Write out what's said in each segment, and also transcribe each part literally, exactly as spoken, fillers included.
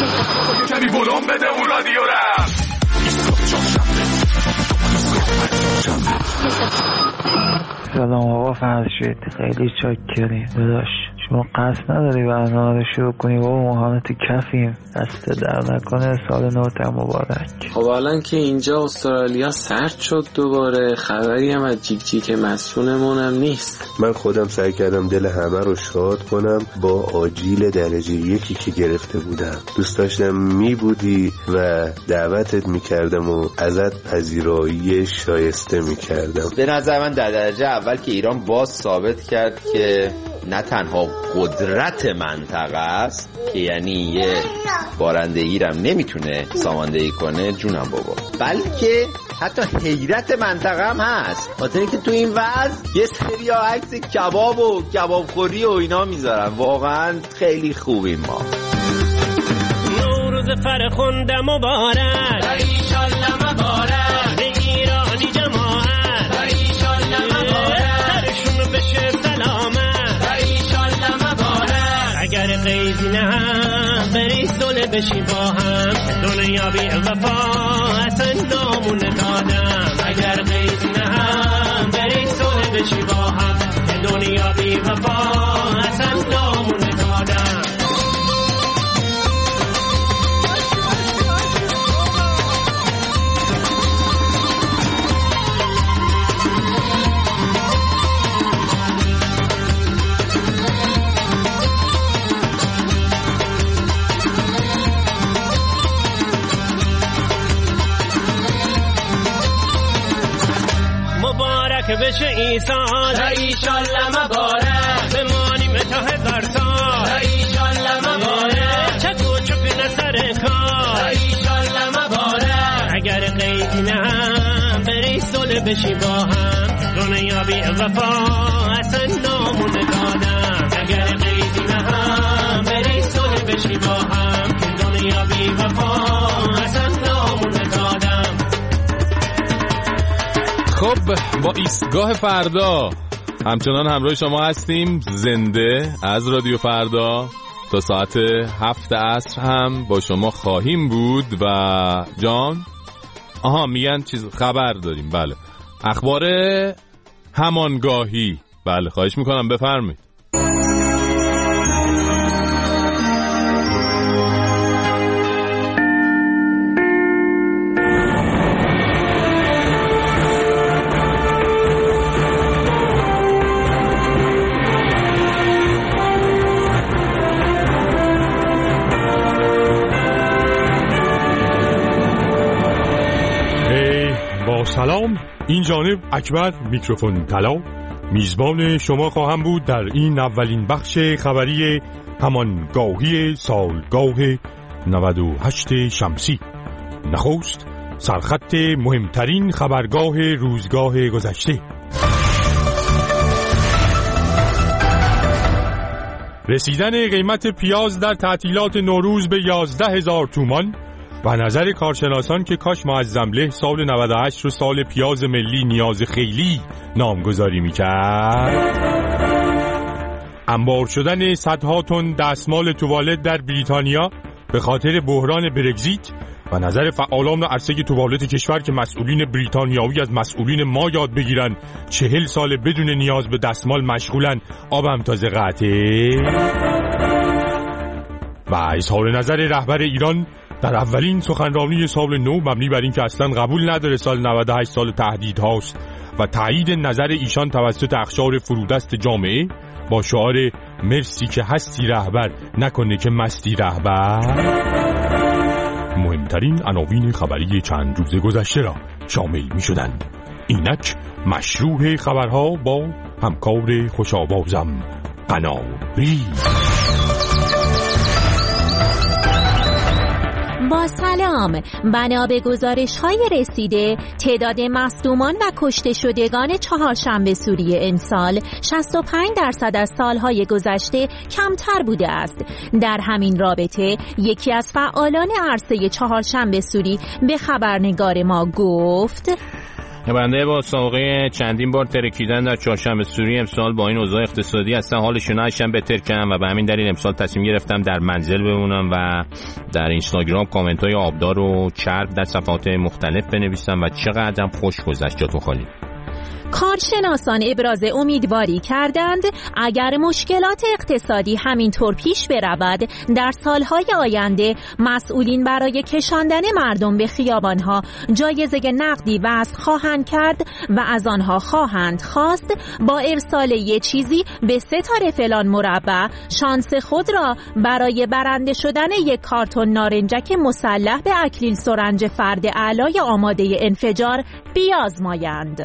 کمی ولوم بده اون رادیو را. سلام آقا فرشید، خیلی چاکریم داداش. شما قصد نداری برنامه رو شروع کنی بابا؟ ما همه تو کفیم. دست در نکنه. سال نوت مبارک. خب الان که اینجا استرالیا سرد شد دوباره، خبری هم از جیک جیک مسئولمون هم نیست. من خودم سعی کردم دل همه رو شاد کنم با آجیل درجه یکی که گرفته بودم. دوست داشتم می بودی و دعوتت می کردم و ازت پذیرایی شایسته می کردم. به نظر من در درجه اول که ایران باز ثابت کرد که نه تنها قدرت منطقه است که یعنی یه بارندگی رو نمیتونه ساماندهی کنه، جونم بابا، بلکه حتی حیرت منطقه هم هست. خاطر اینکه تو این وضع یه سری عکس کباب و کبابخوری و اینا میذارن. واقعا خیلی خوبیم ما. نوروز فرخنده مبارک، ایشالله مبارک، به ایرانی جماعت، ایشالله مبارک، سرشون بشه سلامت، ایشالله مبارک. اگر قیدی نه هم بری سوله بشی با هم، دنیا بی وفا اصلا نامون دادم. اگر قیدی نه هم بری سوله بشی با هم، دنیا بی وفا اصلا نامون دادم. مبارک بشه ایسان، ایشالله مبارک، بمانیم تا هزار سال، ایشالله مبارک، چکو چکو نسر کار، ایشالله مبارک. اگر قیدی نه هم بری سوله بشی با هم، دنیا بی وفا اصلا نامون دادم. اگر قیدی نه هم بری سوله بشی با هم، دنیا بی وفا اصلا نامون دادم. خب با ایستگاه فردا همچنان همراه شما هستیم، زنده از رادیو فردا تا ساعت هفت عصر هم با شما خواهیم بود. و جان آها میگن چیز خبر داریم. بله، اخبار همانگاهی. بله خواهش میکنم بفرمایید. سلام، این جانب اکبر میکروفون طلا، میزبان شما خواهم بود در این اولین بخش خبری همانگاهی سالگاه نود و هشت شمسی. نخست سرخط مهمترین خبرگاه روزگاه گذشته. رسیدن قیمت پیاز در تعطیلات نوروز به یازده هزار تومان و نظر کارشناسان که کاش معظمله سال نود و هشت رو سال پیاز ملی نیاز خیلی نامگذاری میکرد. انبار شدن صدها تن دستمال توالت در بریتانیا به خاطر بحران برگزیت و نظر فعالان عرصه توالت کشور که مسئولین بریتانیایی از مسئولین ما یاد بگیرن چهل سال بدون نیاز به دستمال مشغولن، آبم تازه قطعه. و اظهار نظر رهبر ایران در اولین سخنرانی سال نو مبنی بر این که اصلا قبول نداره سال نود و هشت سال تهدید هاست و تایید نظر ایشان توسط اقشار فرودست جامعه با شعار مرسی که هستی رهبر نکنه که مستی رهبر، مهمترین عناوین خبری چند روز گذشته را شامل می شدند. اینک مشروع خبرها با همکار خوشاوازم قنابی. با سلام، بنا به گزارش‌های رسیده تعداد مصدومان و کشته شدگان چهارشنبه سوری امسال شصت و پنج درصد از سالهای گذشته کمتر بوده است. در همین رابطه یکی از فعالان عرصه چهارشنبه سوری به خبرنگار ما گفت: بنده با سابقه چندین بار ترکیدن در چهارشنبه سوری امسال با این اوضاع اقتصادی اصلا حالشون نشم بهتر کردم و به همین دلیل امسال تصمیم گرفتم در منزل بمونم و در اینستاگرام کامنت های آبدار و چرب در صفحات مختلف بنویسم و چقدرم خوش گذشت. جاتون خالی. کارشناسان ابراز امیدواری کردند اگر مشکلات اقتصادی همینطور پیش برود در سالهای آینده مسئولین برای کشاندن مردم به خیابانها جایزه نقدی وضع خواهند کرد و از آنها خواهند خواست با ارسال یک چیزی به ستاره فلان مربع شانس خود را برای برنده شدن یک کارتون نارنجک مسلح به اکلیل سرنج فرد اعلای آماده انفجار بیازمایند.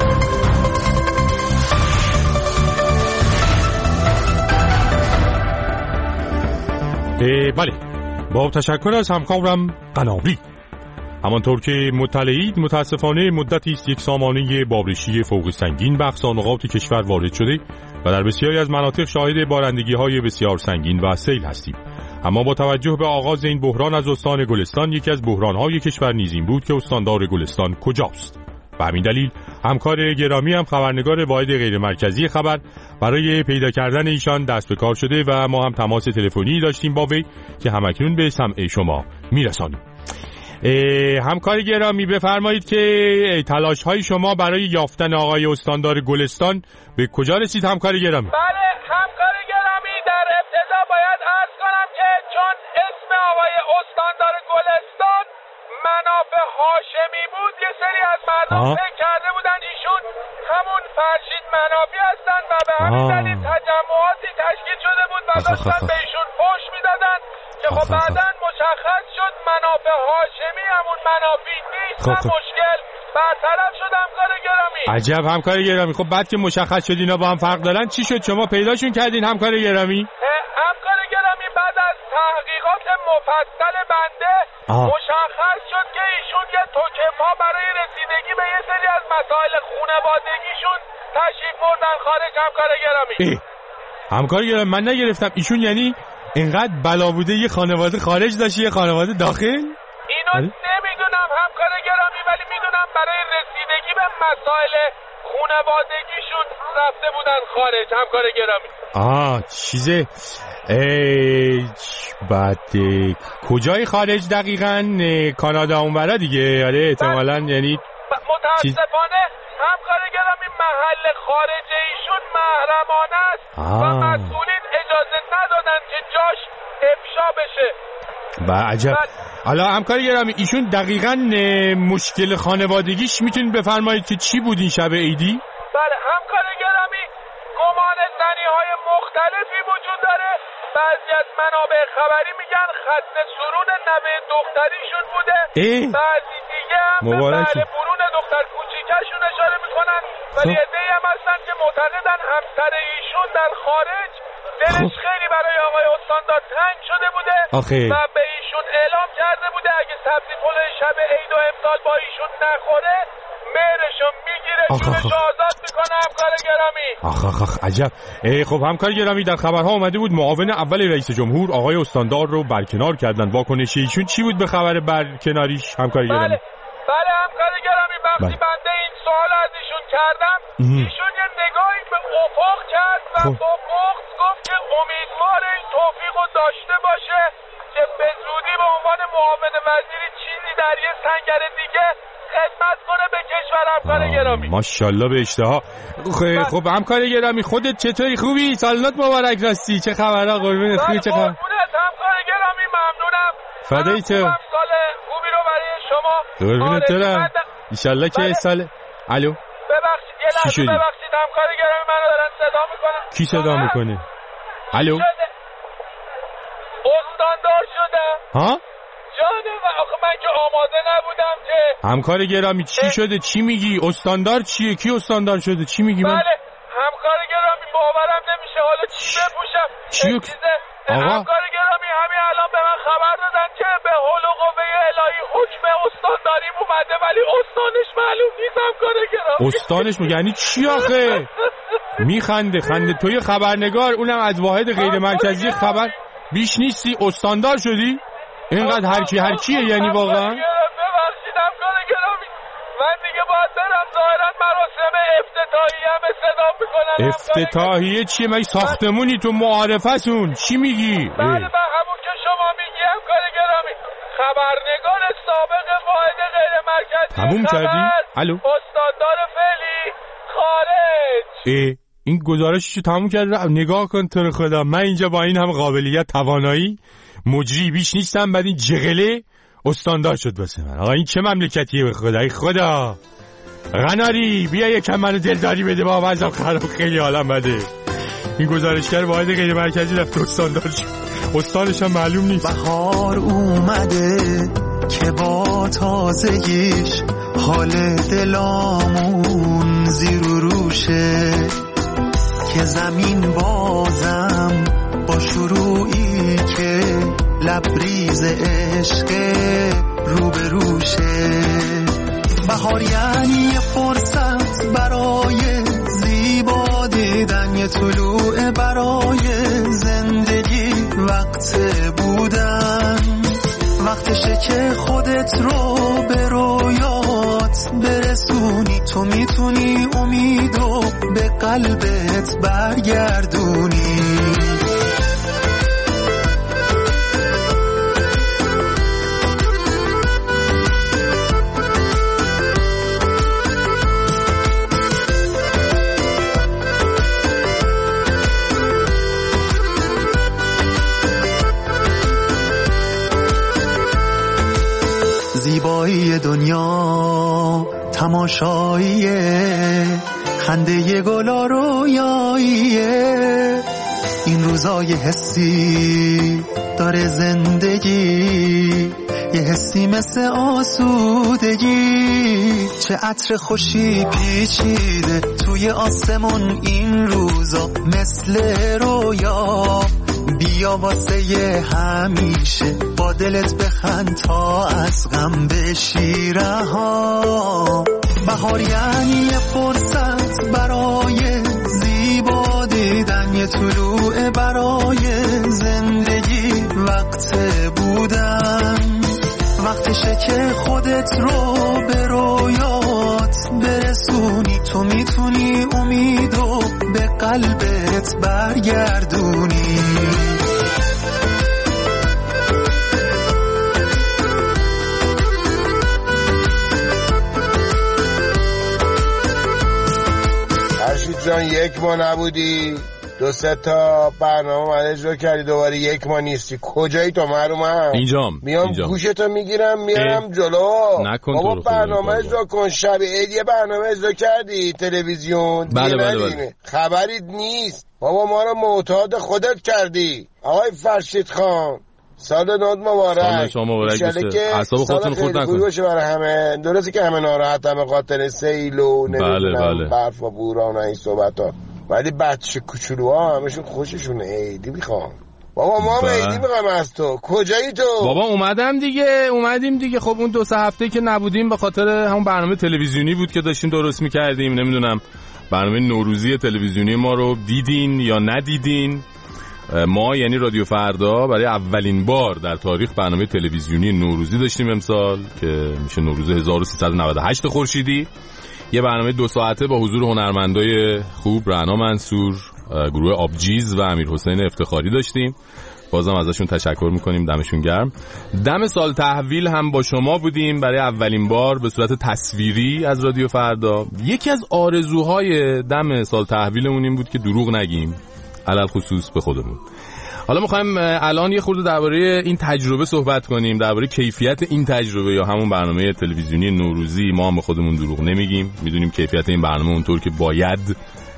بله، با تشکر از همکارم قنابی. همانطور که مطلعید متاسفانه مدتی است یک سامانه بارشی فوق سنگین به اقصا نقاط کشور وارد شده و در بسیاری از مناطق شاهد بارندگی‌های بسیار سنگین و سیل هستیم. اما با توجه به آغاز این بحران از استان گلستان، یکی از بحران‌های کشور نیز این بود که استاندار گلستان کجاست. به همین دلیل همکار گرامی هم خبرنگار واحد غیر مرکزی خبر برای پیدا کردن ایشان دست به کار شده و ما هم تماس تلفنی داشتیم با وی که همکنون به سمع شما میرسانیم. همکار گرامی بفرمایید که تلاش های شما برای یافتن آقای استاندار گلستان به کجا رسید همکار گرامی؟ بله همکار گرامی، در ابتدا باید عرض کنم که چون اسم آقای استاندار گلستان منافع هاشمی بود، یه سری از مردم فکر کرده بودن ایشون همون فرشید منافع هستن و به همین دلیل تجمعاتی تشکیل شده بود و داشتن به ایشون فحش میدادن که خب بعداً مشخص شد منافع هاشمی همون منافع نیست و مشکل برطرف شد. همکار گرامی عجب همکار گرامی، خب بعد که مشخص شد اینا با هم فرق دارن چی شد؟ شما پیداشون کردین همکار گرامی؟ همکار گرامی بعد از تحقیقات مفصل بنده آه. مشخص شد که ایشون یه توکپا برای رسیدگی به یه سری از مسائل خانوادگیشون تشریف بردن خارج. همکار گرامی ای. همکار گرامی من نگرفتم ایشون یعنی اینقدر بلا بوده یه خانواده خارج داشته یه خانواده داخل؟ اینو نمیدونم همکار گرامی، ولی میدونم برای رسیدگی به مسائل خانوادگیشون رفته بودن خارج. همکار گرامی آه چیزه بعد کجای خارج دقیقاً؟ کانادا اونورا دیگه. آره احتمالاً یعنی متاسفانه همکار گرامی محل خارج ایشون محرمانه است و مسئولین اجازه ندادن که جاش افشا بشه. با عجب. حالا همکار گرامی ایشون دقیقاً مشکل خانوادگیش میتونید بفرمایید که چی بود این شب عیدی؟ بله همکار گرامی گمان زنی های مختلفی وجود داره. بعضی از منابع خبری میگن خط سرون نوه دختریشون بوده، بعضی دیگه هم به بله برون دختر کوچیکشون اشاره میکنن، ولی عده‌ای هم هستن که معتقدن همسر ایشون در خارج دلش خیلی برای آقای استاندار تنگ شده بوده آخه. و به ایشون اعلام کرده بوده اگه سبزی پلو شب عید و امسال با ایشون نخوره مهرشو میگیره جونشو آزاد میکنه. همکار گرامی آخ آخ آخ عجب. خب همکار گرامی در خبرها اومده بود معاون اول رئیس جمهور آقای استاندار رو برکنار کردن. واکنش ایشون چی بود به خبر برکناریش همکار گرامی؟ بله بله همکار گرامی وقتی بله. بنده این سوال از ایشون کردم ام. ایشون یه نگاهی به افق کرد و خب. با بغض گفت که امیدوار این توفیق رو داشته باشه که به زودی به عنوان معاون وزیری چیزی در یه سنگر دیگه خدمت کنه به کشور. همکار گرامی ماشاءالله به اشتها. خب همکار گرامی خودت چطوری؟ خوبی؟ سالنات مبارک راستی. چه خبره قربونت؟ خوبی؟ چه خبر؟ همکار گرامی ممنونم. فدای تو. سال خوبی رو برای شما. قربونت برم. ان شاء الله که سال الو ببخشید یه لحظه ببخشید همکار گرامی منو دارن صدا میکنن. کی صدا میکنه؟ الو استاندار شده ها؟ جانم آخه من که آماده نبودم که. همکار گرامی چی شده؟ چی میگی؟ استاندار چیه؟ کی استاندار شده؟ چی میگی؟ من بله همکار گرامی باورم نمیشه حالا چی بپوشم. چیو؟ آقا همکار گرامی همین الان به من خبر دادن که به حول و قوه الهی حکم استانداری اومده ولی استانش معلوم نیست. همکار گرامی استانش میگه یعنی چی آخه؟ میخنده خنده توی خبرنگار اونم از واحد غیر مرکزی خبر بیش نیستی استاندار شدی؟ اینقدر هر کی هر کیه یعنی واقعا؟ ببخشید همکار گرامی من دیگه باید برم ظاهرا کنن. افتتاحیه چیه؟ مگه ساختمونی تو معارفتون؟ چی میگی؟ بله به همون که شما میگی همکار گرامی. خبرنگار سابق واحد غیر مرکزی تموم کردی؟ الو استاندار فعلی خارج. اه این گزارششو تموم کردی؟ نگاه کن تو رو خدا، من اینجا با این هم قابلیت توانایی مجری بیش نیستم، بعد این جغله استاندار شد واسه من. آقا این چه مملکتیه به خدا؟ ای خدا غناری بیا یکم منو دلداری بده، با وضعم خراب خیلی حالم بده. این گزارشگر واحد غیر مرکزی رفت استاندار شد، استانش هم معلوم نیست. بهار اومده که با تازگیش حال دلامون زیر و روشه، که زمین بازم با شروعی که لبریز عشق رو به روشه. بهار یعنی فرصت برای زیبا دیدن، یه طلوع برای زندگی، وقت بودن، وقتشه که خودت رو به رویات برسونی. تو میتونی امیدو به قلبت برگردونی. زیبایی دنیا تماشاییه، خنده گلا رویاییه. این روزای حسی داره زندگی، یه حسی مثل آسودگی. چه عطر خوشی پیچیده توی آسمون این روزا، مثل رویا. بیا واسه همیشه با دلت بخند تا از غم بشی رها. بهار یعنی فرصت برای زیبا دیدن، یه طلوع برای زندگی، وقت بودن، وقتشه که خودت رو به رویات برسونی. تو میتونی امیدو به قلبت برگردونی. فرشید جان یک ما نبودی، دو سه تا برنامه من اجرا کردی، دوباره یک ما نیستی. کجایی تو محرومم؟ اینجام میام اینجام. گوشتو میگیرم میارم جلو. نکن بابا برنامه اجرا کن. شب عید یه برنامه اجرا کردی تلویزیون. بله بله بله. خبری نیست بابا، ما رو معتاد خودت kardی. آقای فرشید خان سال نو مبارک. سال شما مبارک باشه. اعصاب خودتون خورد نکن. باشه برای همه. درسته که همه ناراحتن به خاطر سیل و نمیدونم برف و بوران و این صحبت‌ها، ولی بچه کوچولوها همشون خوششونه عیدی میخوان. بابا ما عیدی میخوام از تو. کجایی تو؟ بابا اومدم دیگه، اومدیم دیگه. خب اون دو سه هفته که نبودیم به خاطر همون برنامه تلویزیونی بود که داشتیم درست میکردیم. نمیدونم برنامه نوروزی تلویزیونی ما رو دیدین یا ندیدین. ما یعنی رادیو فردا برای اولین بار در تاریخ برنامه تلویزیونی نوروزی داشتیم امسال که میشه نوروز هزار و سیصد و نود و هشت خورشیدی. یه برنامه دو ساعته با حضور هنرمندای خوب، رعنا منصور، گروه آبجیز و امیر حسین افتخاری داشتیم. بازم ازشون تشکر میکنیم، دمشون گرم. دم سال تحویل هم با شما بودیم برای اولین بار به صورت تصویری از رادیو فردا. یکی از آرزوهای دم سال تحویلمون این بود که دروغ نگیم، علل خصوص به خودمون. حالا میخوایم الان یه خورده درباره این تجربه صحبت کنیم، درباره کیفیت این تجربه یا همون برنامه تلویزیونی نوروزی. ما هم به خودمون دروغ نمیگیم، میدونیم کیفیت این برنامه اونطور که باید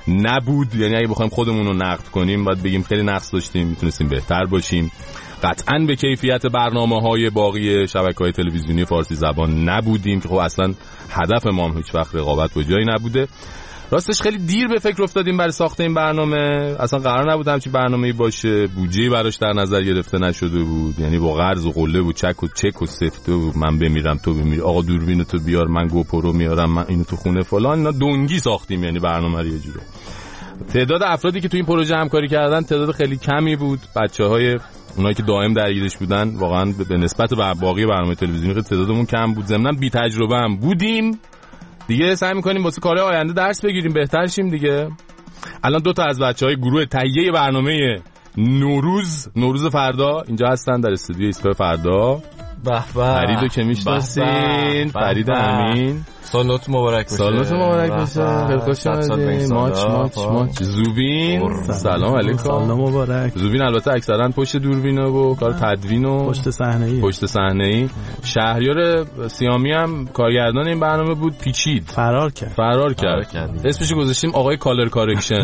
نبود. یعنی اگه بخوایم خودمون رو نقد کنیم باید بگیم خیلی نقص داشتیم، میتونستیم بهتر باشیم. قطعاً به کیفیت برنامه‌های باقی شبکه‌های تلویزیونی فارسی زبان نبودیم که خب اصلا هدف ما هم هیچ وقت رقابت با جایی نبوده. راستش خیلی دیر به فکر افتادیم برای ساخت این برنامه. اصلا قرار نبود همچین برنامه‌ای باشه، بودجه براش در نظر گرفته نشده بود. یعنی با قرض و قله و چک و چک و سفته و من بمیرم تو بمیری، آقا دوربین تو بیار من گوپرو میارم، من اینو تو خونه فلان، اینا دونگی ساختیم. یعنی برنامه رو یه جوره. تعداد افرادی که تو این پروژه همکاری کردن تعداد خیلی کمی بود. بچه‌های اونایی که دائم درگیرش بودن واقعا به نسبت به باقی برنامه تلویزیونی تعدادمون کم بود. ضمن بی تجربه هم بودیم. دیگه سعی می‌کنیم واسه کارهای آینده درس بگیریم، بهتر شیم دیگه. الان دو تا از بچهای گروه تهیه برنامه نوروز نوروز فردا اینجا هستن در استودیو ایستگاه فردا. به به. فریدو که میشناسین، فرید امین. سالت مبارک باشه. سالت مبارک باشه. خیلی خوش اومدین. ماچ ماچ ماچ. زوبین سلام علیکم. سلام مبارک. زوبین البته اکثرا پشت دوربینه و کار تدوین و پشت صحنه‌ای. پشت صحنه‌ای. شهریار سیامی هم کارگردان این برنامه بود، پیچید. فرار کرد. فرار کرد. اسمش گذاشتیم آقای کالر کارکشن.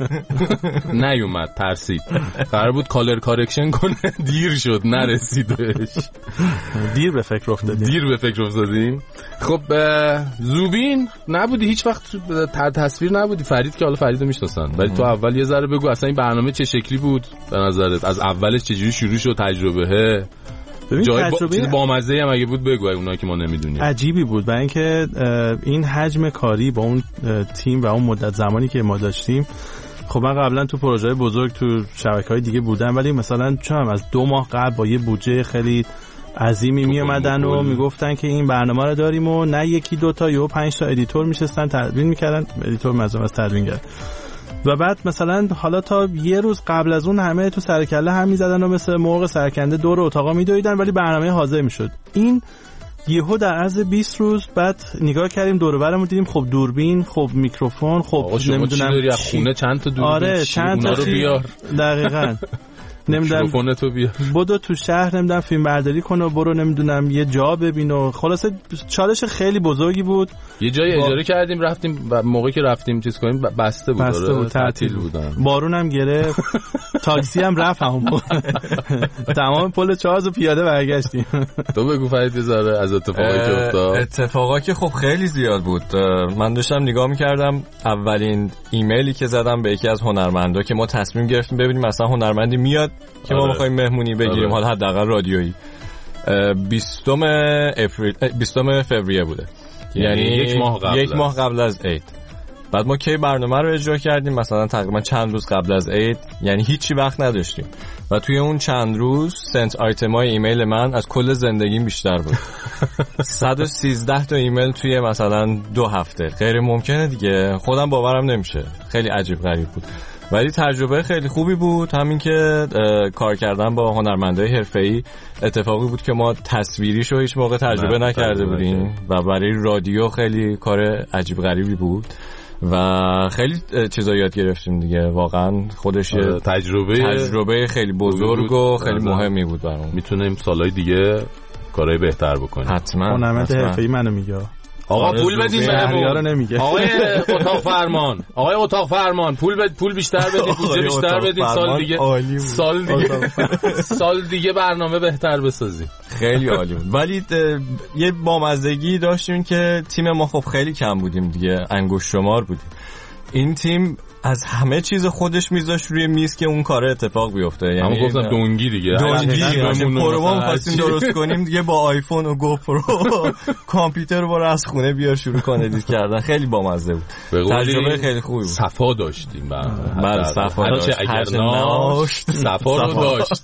نیومد، ترسید. قرار بود کالر کارکشن کنه، دیر شد، نرسیدش. دیر به فکر افتادیم. دیر به فکر افتادیم. خب زوبین نبودی هیچ وقت در تصویر نبودی. فرید که حالا فریدو میشناسن، ولی تو اول یه ذره بگو اصلا این برنامه چه شکلی بود به نظرت؟ از اولش چجوری شروع شد؟ تجربه جای با... چیز بامزه هم اگه بود بگو، اونایی که ما نمیدونیم. عجیبی بود، برای اینکه این حجم کاری با اون تیم و اون مدت زمانی که ما داشتیم. خب من قبلا تو پروژه‌های بزرگ تو شبکه‌های دیگه بودم، ولی مثلا چون از دو ماه قبل با یه بودجه خیلی عظیمی می اومدن و میگفتن که این برنامه رو داریم و نه یکی دو تا یا پنج تا ادیتور میشستن تدوین میکردن، ادیتور مزام از تدوینگر، و بعد مثلا حالا تا یه روز قبل از اون همه تو سرکله هم میزدن و مثل مرغ سرکنده دور اتاقا میدویدن، ولی برنامه حاضر میشد. این یهو در عرض بیست روز بعد نگاه کردیم دور و برمون، دیدیم خب دوربین، خب میکروفون، خب نمیدونم خونه چند تا دوربین، آره چند تا رو بیار. دقیقاً نمیدونم تو بیا بدو تو شهر نمیدونم فیلم برداری کن و برو نمیدونم یه جا ببین و خلاصه چالش خیلی بزرگی بود. یه جای با... اجاره کردیم رفتیم و موقعی که رفتیم چیز کنیم بسته بود، بسته بود، تعطیل بودن، بارون هم گرفت، تاکسی هم رفت همون تمام پل چارز و پیاده برگشتیم. تو بگو فرید بذاره از اتفاقی که افتاد. اتفاقی که خب خیلی زیاد بود. من داشتم نگاه می‌کردم اولین ایمیلی که زدم به یکی از هنرمندا که ما تصمیم گرفتیم ببینیم مثلا هنرمندی میاد که ما بخوایم مهمونی بگیریم، حالا حداقل رادیویی. بیستم اپریل بیستم فوریه بوده، یعنی یک ماه قبل یک ماه قبل از عید. بعد ما کی برنامه رو اجرا کردیم مثلا تقریبا چند روز قبل از عید، یعنی هیچی وقت نداشتیم و توی اون چند روز سنت آیتمای ایمیل من از کل زندگیم بیشتر بود. صد و سیزده تا ایمیل توی مثلا دو هفته، غیر ممکنه دیگه، خودم باورم نمیشه، خیلی عجیب غریب بود. ولی تجربه خیلی خوبی بود. همین که کار کردن با هنرمندای حرفه‌ای اتفاقی بود که ما تصویریشو هیچ موقع تجربه نکرده بودیم و برای رادیو خیلی کار عجیب غریبی بود و خیلی چیزا یاد گرفتیم دیگه. واقعا خودش تجربه تجربه خیلی بزرگ و خیلی مهمی بود برام. میتونیم سالهای دیگه کارهای بهتر بکنیم. حتما. هنرمند حرفه‌ای منو میگه آقا پول بدین بهمون. آقای اتاق فرمان، آقای اتاق فرمان پول بد... پول بیشتر بدید، پول بیشتر بدید، سال دیگه سال دیگه سال دیگه برنامه بهتر بسازیم. خیلی عالی بود. ولی یه بامزگی داشتیم که تیم ما خب خیلی کم بودیم دیگه، انگشت شمار بودیم. این تیم از همه چیز خودش میذاشت روی میز که اون کار اتفاق بیفته. یعنی همون گفتن دونگی دیگه، دونگی پروام خواستیم درست کنیم دیگه، با آیفون و گوپرو کامپیوتر رو از خونه بیار شروع کنه ادیت کردن. خیلی بامزه بود، تجربه خیلی خوبی بود. صفا داشتیم بله، صفا داشت، اگر ناشت صفا رو داشت.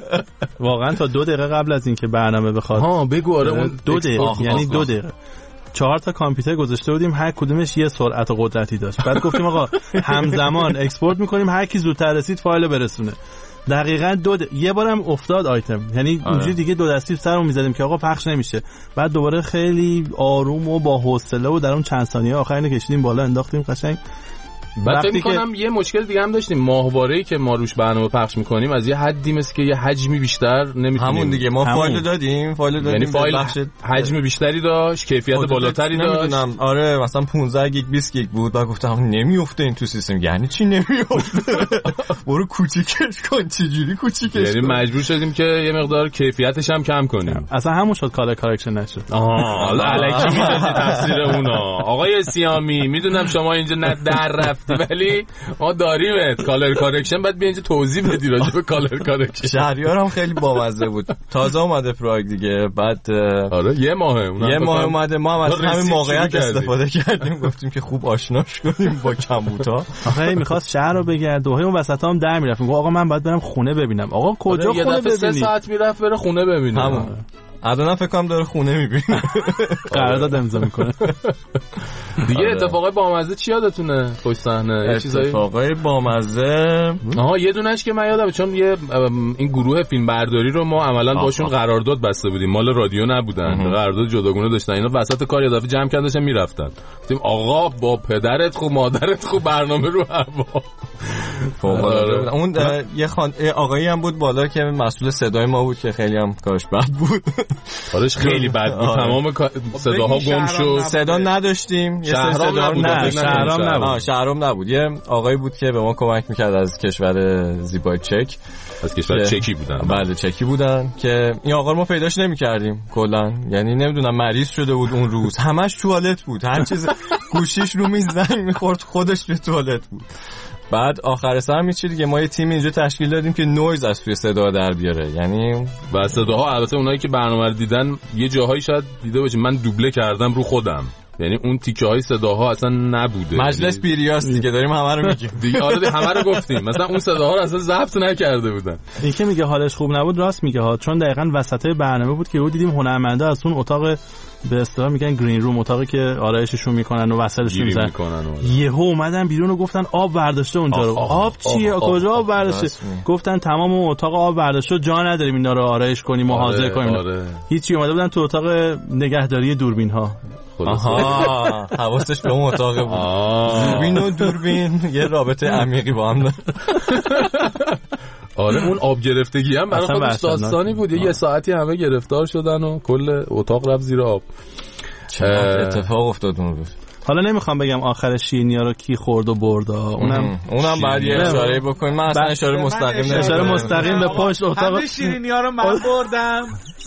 واقعا تا دو دقیقه قبل از اینکه برنامه بخواد ها بگو، آره اون دو دقیقه یعنی دو دقیقه چهار تا کامپیوتر گذاشته بودیم، هر کدومش یه سرعت و قدرتی داشت. بعد گفتیم آقا همزمان اکسپورت میکنیم، هر کی زودتر رسید فایل برسونه. دقیقاً دو د... یه بارم افتاد آیتم، یعنی اونجوری دیگه دو دستی سرمون می‌زدیم که آقا پخش نمیشه. بعد دوباره خیلی آروم و با حوصله و در اون چند ثانیه آخرین کشیدیم بالا انداختیم قشنگ. بعد فکر می‌کنم یه مشکل دیگه هم داشتیم، ماهواره‌ای که ما روش برنامه پخش می‌کنیم از یه حدی مثل که یه حجمی بیشتر نمی‌تونیم. همون دیگه ما فایل دادیم، فایل دادیم، یعنی فایل حجم بیشتری داشت، کیفیت بالاتری داشت. آره مثلا پانزده گیگ بیست گیگ بود. بعد گفتم نمی‌افته این تو سیستم. یعنی چی نمی‌افته؟ برو کوچیکش کن. چجوری کوچیکش کنی؟ یعنی مجبور شدیم که یه مقدار کیفیتش هم کم کنیم. اصلا همون شد کالر کارکشن نشد. آها حالا الکی می‌ذاری تفسیر اونا. آقای سیامی میدونم شما اینجا نه در رفتی، ولی ما داریمت کالر کارکشن، بعد بیا اینجا توضیح بدی راجع به کالر کارکشن. شهریار هم خیلی بامزه بود، تازه اومده پراگ دیگه. بعد آره یه ماهه یه ماه اومده، ما هم از همین موقعیت استفاده کردیم، گفتیم که خوب آشناش کنیم با کمبوتا. آخه می‌خواست شهر رو بگرده و اون وسطا هم در میرفت، میگه آقا من باید برم خونه ببینم. آقا کجا خونه ببینی؟ سه ساعت میرفت بره خونه ببینه. همون الان فکر کنم داره خونه میبینه قرارداد امضا میکنه. دیگه اتفاقای بامزه چی یادتونه پشت صحنه؟ اتفاقای بامزه آها یه دونش که من یادم، چون یه این گروه فیلم برداری رو ما عملا باشون قرارداد بسته بودیم، مال رادیو نبودن، قرارداد جداگونه داشتن. اینا وسط کار یه دفعه جمع کردن میرفتن، گفتیم آقا با پدرت خوب مادرت خوب برنامه رو هوا. اون یه خان آقایی هم بود بالا که مسئول صدای ما بود که خیلی هم کارش بد بود. کارش خیلی بد بود، تمام صداها گم شد، صدا نداشتیم. یه صدا نه شهرام نبود، شهرام نبود. یه آقایی بود که به ما کمک میکرد از کشور زیبای چک، از کشور چکی بودن. بله چکی بودن که این آقا رو ما پیداش نمی‌کردیم کلا، یعنی نمیدونم مریض شده بود اون روز، همش توالت بود، هر چیز گوشیش رو میز زنگ می‌خورد خودش به توالت بود. بعد آخر سر میچی دیگه ما یه تیم اینجا تشکیل دادیم که نویز از توی صدا در بیاره، یعنی و صداها البته اونایی که برنامه رو دیدن یه جاهایی شاید دیده باشه من دوبله کردم رو خودم، یعنی اون تیکه های صداها اصلا نبوده. مجلس بیریاست دیگه، داریم همه رو میگیم دیگه. آره همه رو گفتیم، مثلا اون صداها رو اصلا ضبط نکرده بودن. این که میگه حالش خوب نبود راست میگه ها، چون دقیقاً وسطای برنامه بود که دیدیم هنرمندا از اون اتاق به اصطلاح میگن گرین روم، اتاقی که آرایششون میکنن و وسطش میذارن، یهو اومدن بیرون و گفتن آب برداشته اونجا رو. آب چیه؟ کجا آب برداشته؟ گفتن تمام اون اتاق آب برداشته، جا نداریم اینا رو آرایش کنیم، محاضره کنیم. هیچی، اومده بودن تو اتاق نگهداری دوربین ها. آها حواسش به اون اتاق بود. دوربین و دوربین یه رابطه عمیقی با هم داره. آره اون آب گرفتگی هم برای خودش داستانی بود، یه ساعتی همه گرفتار شدن و کل اتاق رفت زیر آب. چقدر اتفاق افتاد اون روز. حالا نمیخوام بگم آخر شیرینیا رو کی خورد و برد، اونم اونم بعد یه اشاره بکنیم. من اصلا اشاره مستقیم نمی‌کنم، اشاره مستقیم به پشت اتاق. همه شیرینیا رو من بردم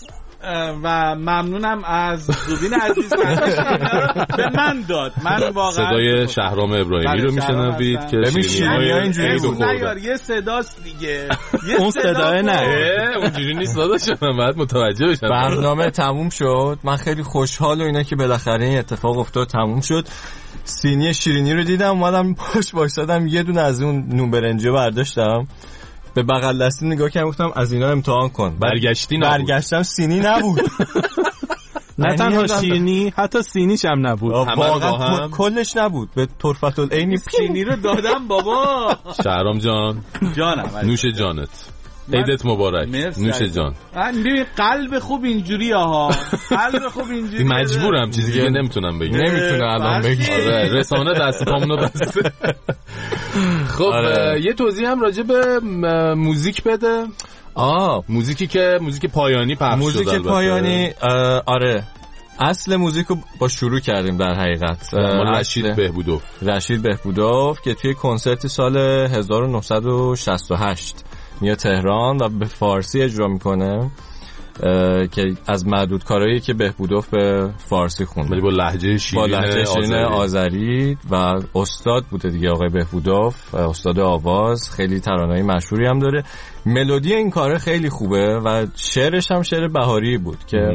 و ممنونم از زوبین عزیز که به من داد. من واقعا صدای شهرام ابراهیمی رو میشنوید که ببین شیرینی‌ها اینجوری بود. نیار یه صداست دیگه، اون صدای نه اونجوری نیست داداشم، بعد متوجه بشن. برنامه تموم شد، من خیلی خوشحال و اینا که بالاخره این اتفاق افتاد، تموم شد. سینی شیرینی رو دیدم، اومدم پشت وایسادم، یه دونه از اون نون برنجی رو برداشتم، به بغل دستی نگاه کردم، گفتم از اینا امتحان کن. برگشتی نبود. برگشتم سینی نبود. نه تنها شیرینی، حتی سینیش هم نبود. واقعا کلش نبود. به طرفت العینی سینی رو دادم بابا. شهرام جان جانم، نوش جانت، عیدت مبارک. نوش جان. ببین قلب خوب اینجوری ها، قلب خوب اینجوری. مجبورم چیزی که نمیتونم بگم. نمیتونه الان بگی. آره رسانه دست پامونو بسته. خب یه توضیح هم راجع به موزیک بده. آه موزیکی که موزیک پایانی پخش شد. موزیک پایانی آره اصل موزیک رو با شروع کردیم در حقیقت. رشید بهبودوف رشید بهبودوف که توی کنسرت سال هزار و نهصد و شصت و هشت میاد تهران و به فارسی اجرا میکنه، که از معدود کارهایی که بهبودوف به فارسی خوند، ولی با لهجه شیرین با لهجه شیرین آذری و استاد بوده دیگه آقای بهبودوف، استاد آواز، خیلی ترانه‌های مشهوری هم داره. ملودی این کاره خیلی خوبه و شعرش هم شعر بهاری بود که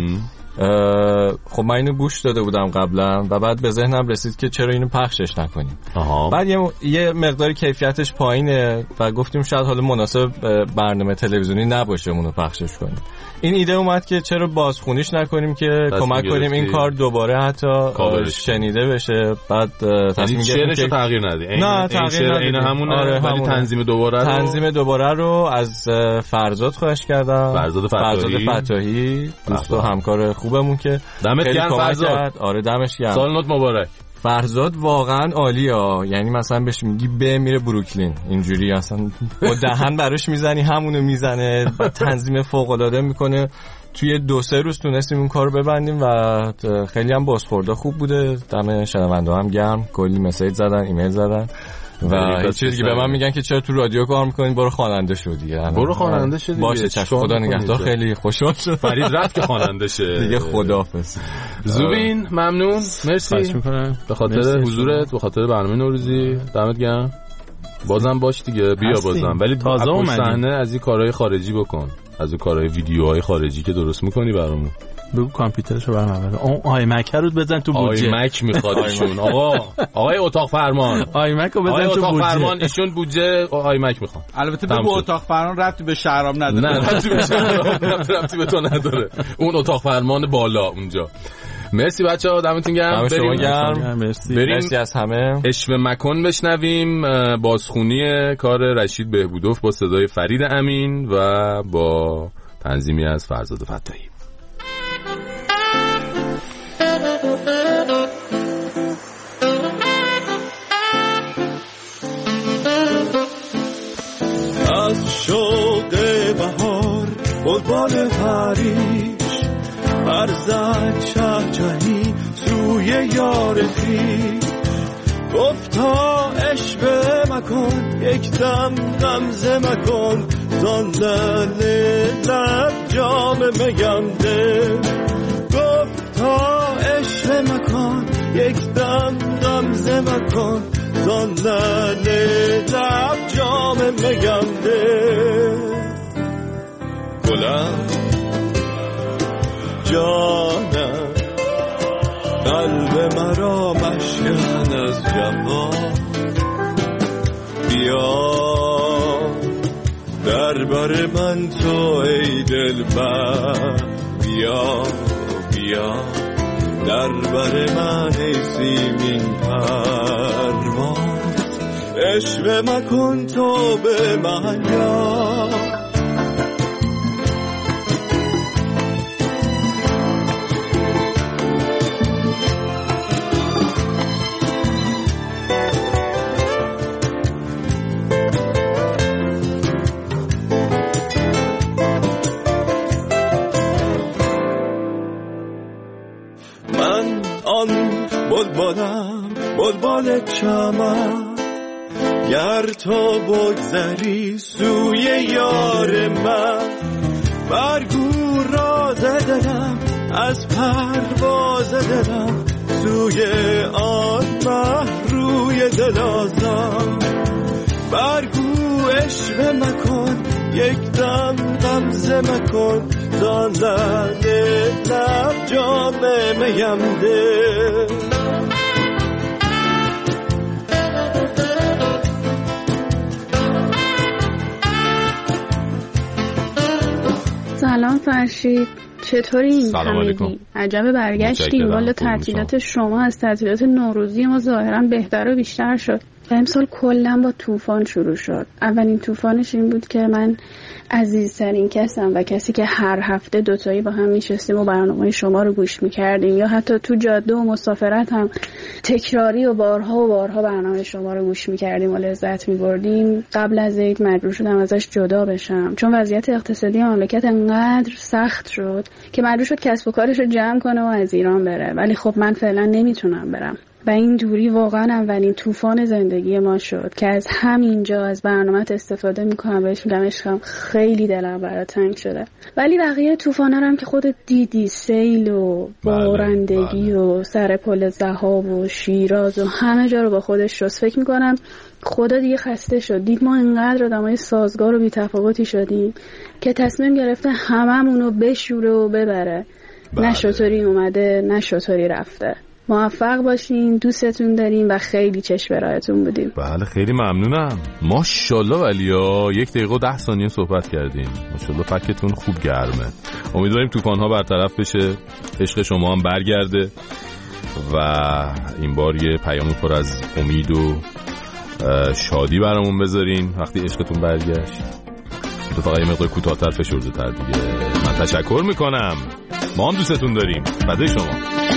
خب من اینو گوش داده بودم قبلا و بعد به ذهنم رسید که چرا اینو پخشش نکنیم. آها. بعد یه, یه مقداری کیفیتش پایینه و گفتیم شاید حالا مناسب برنامه تلویزیونی نباشه اونو پخشش کنیم. این ایده اومد که چرا بازخونیش نکنیم که کمک کنیم این کار دوباره حتی شنیده بشه. بعد تصمیم گرفتیم شعرشو تغییر ندیم. نه تغییر ندیم، این همونه. آره ولی تنظیم دوباره رو تنظیم دوباره رو از فرزاد خواهش کردم. فرزاد فتاحی فتاحی دوست و همکار خوبمون که دمت گرم فرزاد. آره دمش گرم. سال نوت مبارک. فرزاد واقعا عالیه، یعنی مثلا بهش میگی به میره بروکلین، اینجوری اصلا با دهن براش میزنی همونو میزنه و تنظیم فوق العاده میکنه. توی دو سه روز تونستیم اون کارو ببندیم و خیلی هم بازخورده خوب بوده. دم شنونده هم گرم، کلی مسیج زدن، ایمیل زدن و هیچ چیزی که به من میگن که چرا تو رادیو کار میکنین، برو خواننده شو دیگه. برو خواننده شو دیگه. باشه چشم، خدا نگهدار. خیلی خوشحال شدم فرید رفت که خواننده شه دیگه. خداحافظ زوبین، ممنون، مرسی به خاطر حضورت، به خاطر برنامه نوروزی. دمت گرم. بازم باش دیگه، بیا بازم، ولی تازه اومدی صحنه از این کارهای خارجی بکن، از این کارهای ویدیوهای خارجی که درست میکنی برامون. بگو کامپیوترشو برام ببر. اون آی مک رو بزن تو بودجه. آی مک میخوادشون. آقا آقای اتاق فرمان آی مک رو بزن تو بودجه. اتاق فرمان ایشون بودجه آی مک میخوان. البته بگو اتاق فرمان ربطی به شهرام نداره. نه ربطی به شهرام ربطی به تو نداره. اون اتاق فرمان بالا اونجا. مرسی بچه‌ها، دمتون گرم. بریم گرم. مرسی. مرسی از همه. اشوه مکن بشنویم، بازخونی کار رشید بهبودوف با صدای فرید امین و با تنظیمی از فرزاد فتاحی. از شوق بهار بلبل پریش برزد چهچهی سوی یار خویش، گفتا عشوه مکن یک دم غمزه مکن، زان لعل لب جام میم ده. گفتا عشوه مکن یک دم غمزه مکن، زان لعل لب جام میم ده. گلم جانم قلب مرا مشکن از جفا، بیا در بر من تو ای دلبر، بیا بیا در بر من ای سیمین پرواز، عشوه مکن تو به من یا بلبلم بلبل چمن، گر تو بگذری سوی یار من، برگو راز دلم از پرواز دلم، سوی آن مه روی دل آزم. برگو عشوه مکن یک دم غمزه مکن، زان لعل لب جام میم ده. سلام فرشید، چطوری این همگی؟ عجب برگشتیم. والا تعطیلات شما از تعطیلات نوروزی ما ظاهرا بهتر و بیشتر شد. امسال کلا با طوفان شروع شد. اولین طوفانش این بود که من عزیزترین کسم و کسی که هر هفته دوتایی با هم میشستیم و برنامه شما رو گوش میکردیم، یا حتی تو جاده و مسافرت هم تکراری و بارها و بارها برنامه شما رو گوش میکردیم و لذت میبردیم، قبل از عید مجبور شدم ازش جدا بشم، چون وضعیت اقتصادی مملکت انقدر سخت شد که مجبور شد کسب و کارش رو جمع کنه و از ایران بره. ولی خب من فعلا نمیتونم برم و این دوری واقعا اولین طوفان زندگی ما شد که از همینجا از برنامه‌ت استفاده میکنم بهش میگم عشقم خیلی دلم برات تنگ شده. ولی بقیه طوفانا رو هم که خودت دیدی، سیل و بارندگی و سر پل ذهاب و شیراز و همه جا رو با خودش شست. فکر میکنم خدا دیگه خسته شد، دید ما اینقدر آدمای سازگار و بی‌تفاوتی شدیم که تصمیم گرفته هممونو بشوره و ببره. نه شطوری اومده نه شطوری رفته. موفق باشین، دوستتون داریم و خیلی چشم به راهتون بودیم. بله خیلی ممنونم. ماشاءالله ولیا یک دقیقه و ده ثانیه صحبت کردیم. ماشاءالله فکتون خوب گرمه. امیدواریم طوفان‌ها برطرف بشه، عشق شما هم برگرده و این بار یه پیام پر از امید و شادی برامون بذارین وقتی عشقتون برگشت. تو فقط یه مقدار کوتاه‌تر فشرده تر دیگه. من تشکر میکنم. ما هم دوستتون داریم. فدای شما.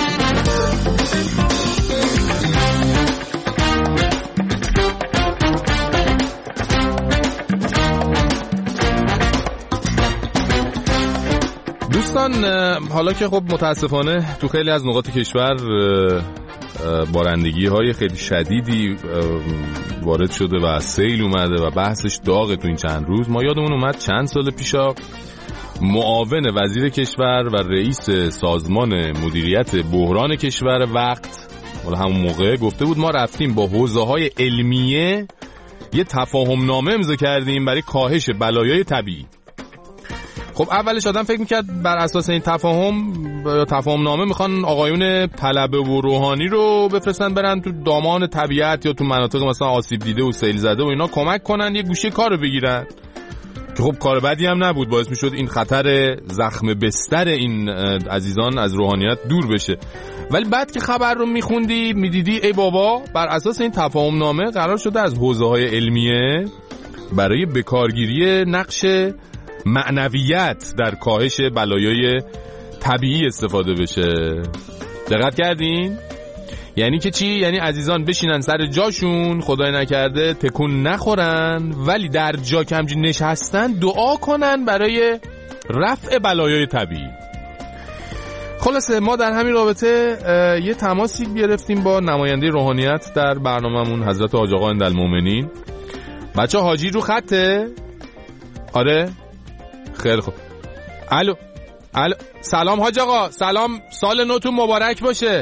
دوستان حالا که خب متاسفانه تو خیلی از نقاط کشور بارندگی های خیلی شدیدی وارد شده و سیل اومده و بحثش داغه تو این چند روز، ما یادمون اومد چند سال پیشا معاون وزیر کشور و رئیس سازمان مدیریت بحران کشور وقت ولی همون موقع گفته بود ما رفتیم با حوزه های علمیه یه تفاهم نامه امضا کردیم برای کاهش بلایای طبیعی. خب اولش آدم فکر میکرد بر اساس این تفاهم یا تفاهم نامه میخوان آقایون طلبه و روحانی رو بفرستن برن تو دامان طبیعت یا تو مناطق مثلا آسیب دیده و سیل زده و اینا کمک کنن یه گوشه کارو بگیرن، که خب کار بدی هم نبود، باعث میشد این خطر زخم بستر این عزیزان از روحانیت دور بشه. ولی بعد که خبر رو میخوندی میدیدی ای بابا، بر اساس این تفاهم نامه قرار شده از حوزه های علمیه برای بکارگیری نقش معنویت در کاهش بلایای طبیعی استفاده بشه. دقت کردین؟ یعنی که چی؟ یعنی عزیزان بشینن سر جاشون، خدای نکرده تکون نخورن، ولی در جا که همجوری نشستن دعا کنن برای رفع بلایای طبیعی. خلاصه ما در همین رابطه یه تماسی گرفتیم با نماینده روحانیت در برنامه‌مون حضرت حاج آقا اندالمومنین. بچه حاجی رو خطه؟ آره؟ خیلی خوب. الو الو سلام حاج آقا، سلام، سال نوتون مبارک باشه.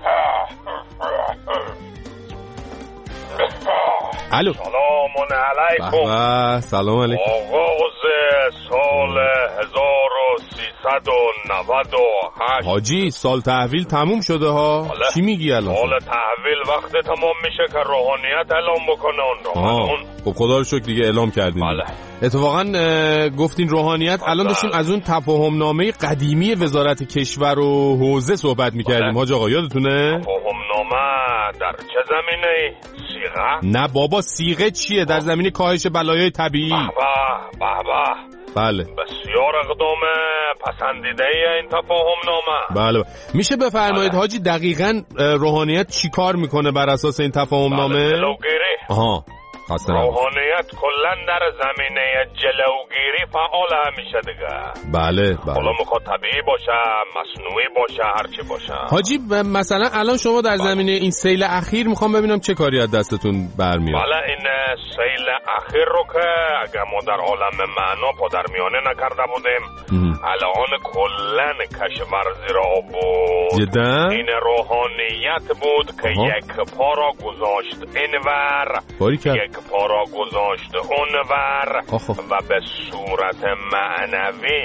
الو سلام علیکم. سلام علیکم. آغاز سال هزار و سیصد و نود و هشت. حاجی سال تحویل تموم شده ها. بله. چی میگی الان؟ سال تحویل وقت تمام میشه که روحانیت اعلام بکنه اون رو. خب خدا رو شکر دیگه اعلام کردین. بله. اتفاقا گفتین روحانیت، الان داشتیم از اون تفاهم نامه قدیمی وزارت کشور و حوزه صحبت میکردیم. حاج آقا یادتونه؟ تفاهم نامه در چه زمینه؟ صیغه؟ نه بابا صیغه چیه؟ در زمینه کاهش بلایای طبیعی. به به به. بله. بسیار اقدام پسندیده این تفاهم نامه. بله. میشه بفرمایید حاجی دقیقاً روحانیت چی کار میکنه بر اساس این تفاهم نامه؟ بله جلوگیری. آها. روحانیت کلن در زمینه جلوگیری فعال همیشه دیگه. بله بله. حالا میخواد طبیعی باشه، مصنوعی باشه، هرچی باشه. حاجی مثلا الان شما در زمینه این سیل اخیر میخوام ببینم چه کاری از دستتون برمیاد. بله این سیل اخیر رو که اگه ما در عالم معنا پادرمیانه نکرده بودیم الان کلن کشور زیر آب بود. جدا؟ این روحانیت بود که آها. یک پا را گذاشت اینور، یک پا را گذاشت اونور و به صورت معنوی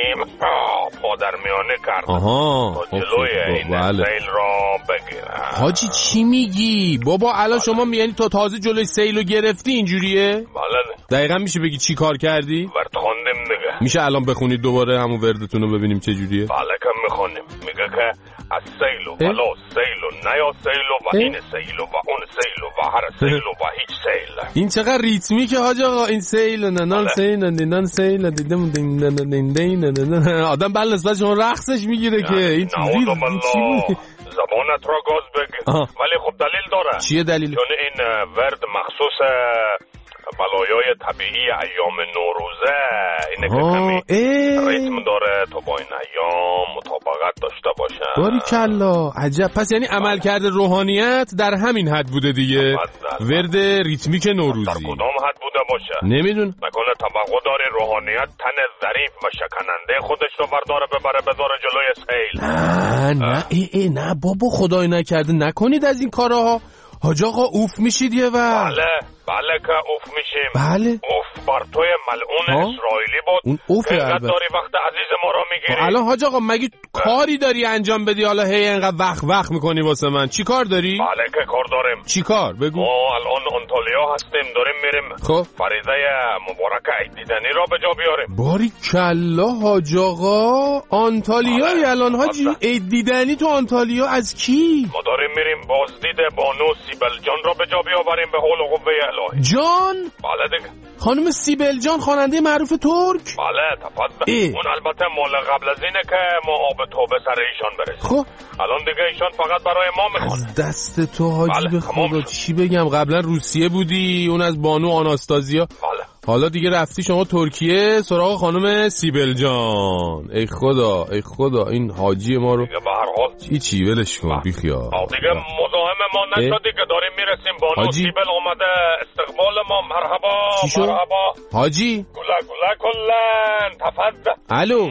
پادرمیانه کرد تا جلوی این بله. سیل را بگیرن. حاجی چی میگی؟ بابا الان شما میگنی تا تازه جلوی سیل رو گرفتی اینجوریه؟ بله. دقیقا میشه بگی چی کار کردی؟ ورد خوندیم دیگه. میشه الان بخونید دوباره همون وردتون رو ببینیم چه جوریه؟ بله که میخونیم. میگه که از سیل و بلا سیل و نیا سیل و این سیل و اون سیل و هر سیل و هیچ سیل. این چقدر ریتمیکه حاج آقا، این سیل و ننان سیل و ننان سیل و دیدم دین دین آدم بل نسبت شما رقصش میگیره که این چیزی چی بود؟ زبانت را گاز بگی. ولی خب دلیل داره. چیه دلیل؟ چون این ورد مخصوص بلایای طبیعی ایام نوروزه اینه که کمی ریتم داره تا با این ایام مطابقت داشته باشه. باریکلا عجب. پس یعنی عملکرد روحانیت در همین حد بوده دیگه، ورد ریتمیک نوروزی. در کدام حد بوده باشه؟ نمیدون. نکنه توقع داری روحانیت تن ظریف و شکننده خودش رو برداره ببره بذاره جلوی سیل؟ نه نه ای ای نه بابا خدای نکرده نکنید از این کارها. حاج آقا اوف میشید یه وقت. بله بله که اوف میشیم. بله. اوف بر توی ملعون اسرائیلی بود. اون اوفه البته. داری وقت عزیز ما رو میگیری. الان حاج آقا مگه کاری داری انجام بدی حالا هی اینقدر وقت وقت میکنی واسه من؟ چی کار داری؟ بله که کار داریم. چی کار؟ بگو. ما الان آنتالیا هستیم داریم میریم. خب فریضه مبارک عید دیدنی را به جا بیاریم. باریکلا حاج آقا. آنتالیایی الان حاجی؟ عید دیدنی تو آنتالیا از کی؟ ما داریم میریم بازدید بانو سیبل جان را به جا بیاوریم به حول و قوه الهی. جان؟ بله دیگه. خانم سیبل جان خواننده معروف ترک؟ بله تفضل. اون البته مال قبل از اینه که ما آب توبه سر ایشان برسیم. خب الان دیگه ایشان فقط برای ما میخواد. دست تو حاجی به خدا چی بگم، قبلا روسیه بودی اون از بانو آناستازیا. بله. حالا دیگه رفتی شما ترکیه سراغ خانم سیبل جان. ای خدا ای خدا این حاجی ما رو دیگه به هر حال چی چی ولش کن بی خیال. دیگه مزاحم ما نشد دیگه داریم میرسیم بانو حاجی. سیبل اومده استقبال ما. مرحبا مرحبا حاجی. گله گله کلن تفضل. الو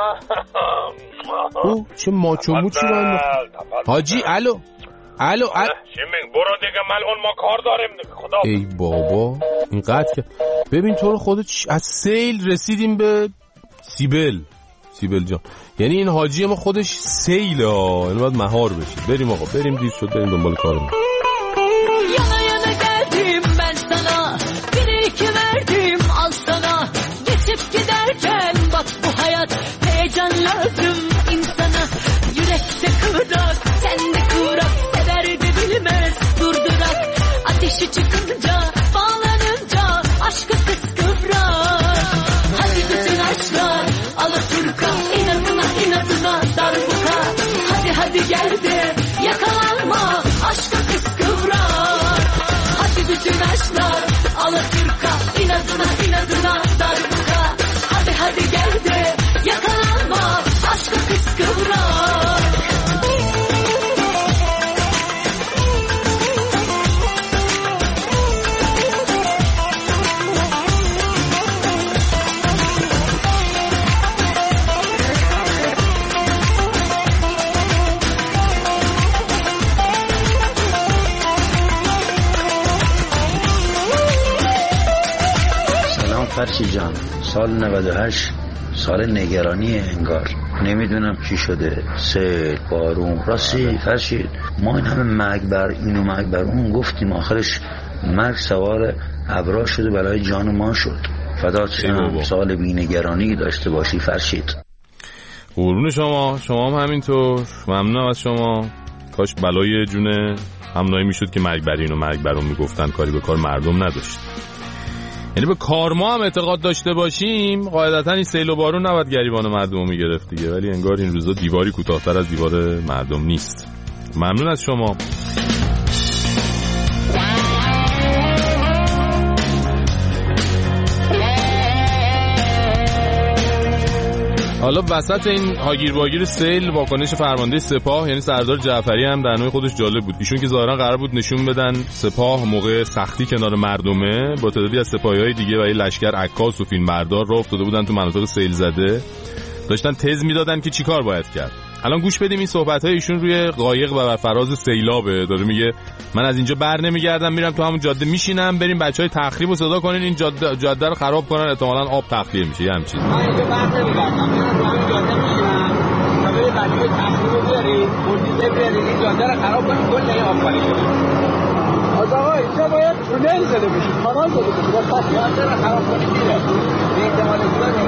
او چه ماچو موچی من حاجی. الو الو ال... شیمین برو دیگه ملعون ما کار داریم دیگه خدا. ای بابا اینقدر که ببین تو رو خدا چ... از سیل رسیدیم به سیبل سیبل جان، یعنی این حاجی ما خودش سیله ها، یعنی باید مهار بشید. بریم آقا، بریم، دیر شد، بریم دنبال کارمون. Yana yana geldim ben sana, biri ki verdim al sana. Geçip giderken bak bu hayat, heyecan lazım insana. Yürekte kıvrak, sende kıvrak, sever de bilmez durdurak. Ateşi çıkınca, bağlanınca, aşkı kıskıvrak. Hadi bütün aşklar, Alaturka, inadına inadına darbuka. Hadi hadi gel de yakalanma, aşkı kıskıvrak. Hadi bütün aşklar, Alaturka, inadına inadına darbuka. Hadi hadi gel de yakalanma, aşkı kıskıvrak. فرشی جان، سال نود و هشت سال نگرانی انگار، نمیدونم چی شده، سیل، بارون. راستی فرشید ما این همه مرگ بر این و مرگ بر اون گفتیم، آخرش مرگ سوار ابرا شد و بلای جان ما شد. فدات شم، سال بی نگرانی داشته باشی فرشید. قربون شما، شما هم همینطور. ممنونم از شما. کاش بلای جون همنایی میشد که مرگ بر این و مرگ بر اون میگفتن، کاری به کار مردم نداشت. یعنی به کارما هم اعتقاد داشته باشیم، قاعدتا این سیل و بارون نباید گریبان مردم رو میگرفت دیگه، ولی انگار این روزا دیواری کوتاه‌تر از دیوار مردم نیست. ممنون از شما. حالا وسط این هاگیر واگیر سیل واکنش فرمانده سپاه یعنی سردار جعفری هم در نوع خودش جالب بود. ایشون که ظاهرا قرار بود نشون بدن سپاه موقع سختی کنار مردمه، با تعدادی از سپاهی‌های دیگه و این لشکر عکاس و فیلمبردار راه افتاده بودن تو مناطق سیل زده، داشتن تز میدادن که چیکار باید کرد. الان گوش بدیم این صحبت‌های ایشون روی قایق و فراز سیلابه. داره میگه من از اینجا بر نمیگردم، میرم تو همون جاده میشینم، بریم بچهای تخریب رو صدا کنین، این جاده جاده رو خراب کنن، احتمالاً آب تخلیه میشه. یه همچین من اینجا بر نمیگردم، میرم تو همون جاده میشینم، تا بریم بچهای تخریب رو بیارید، بردیده بیارید، این جاده رو خراب کنید، کل این آب خالی کنید. از آقا اینجا باید تونل زده بشه، کانال زده بشه، با پس جاده رو خراب کنید میره. این احتمال